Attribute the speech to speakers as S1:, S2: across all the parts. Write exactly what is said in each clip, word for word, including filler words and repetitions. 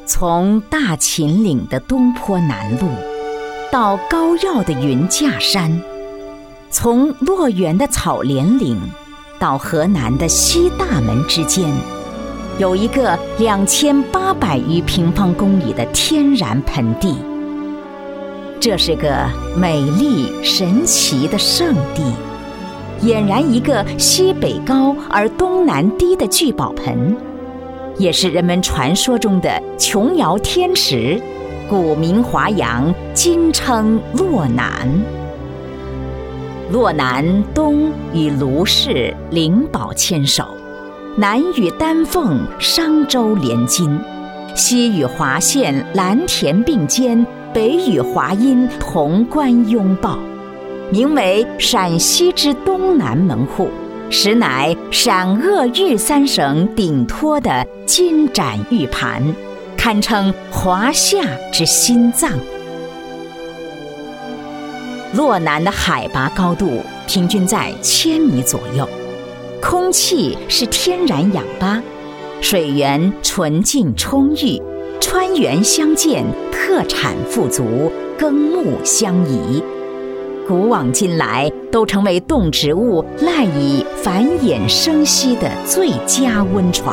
S1: 从大秦岭的东坡南路，到高耀的云架山，从洛源的草连岭，到河南的西大门之间，有一个两千八百余平方公里的天然盆地。这是个美丽神奇的圣地，俨然一个西北高而东南低的聚宝盆，也是人们传说中的琼瑶天池，古名华阳，今称洛南。洛南东与卢氏、灵宝牵手，南与丹凤、商周连襟，西与华县、蓝田并肩，北与华阴、潼关拥抱，名为陕西之东南门户，实乃陕鄂豫三省顶托的金盏玉盘，堪称华夏之心脏。洛南的海拔高度平均在千米左右，空气是天然氧吧，水源纯净充裕，川源相间，特产富足，耕牧相宜，古往今来都成为动植物赖以繁衍生息的最佳温床。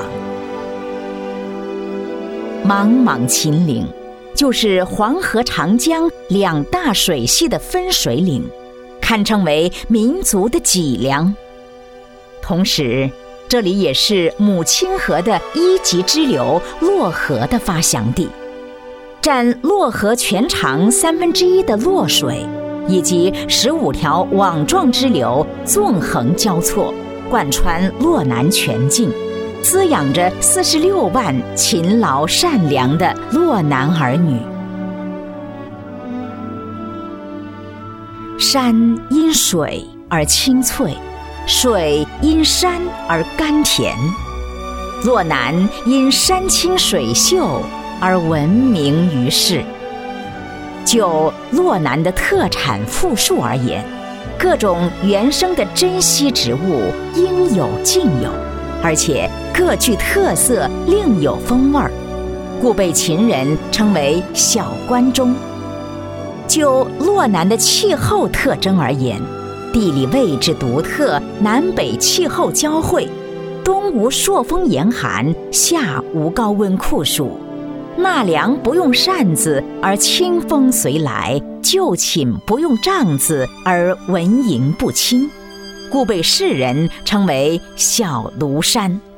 S1: 茫茫秦岭就是黄河、长江两大水系的分水岭，堪称为民族的脊梁。同时，这里也是母亲河的一级支流洛河的发祥地，占洛河全长三分之一的洛水，以及十五条网状支流纵横交错，贯穿洛南全境，滋养着四十六万勤劳善良的洛南儿女。山因水而清脆，水因山而甘甜，洛南因山清水秀而闻名于世。就洛南的特产富庶而言，各种原生的珍稀植物应有尽有，而且各具特色，另有风味儿，故被秦人称为小关中。就洛南的气候特征而言，地理位置独特，南北气候交汇，东无朔风严寒，夏无高温酷暑，纳凉不用扇子而清风随来，就寝不用帐子而蚊蝇不侵，故被世人称为小庐山。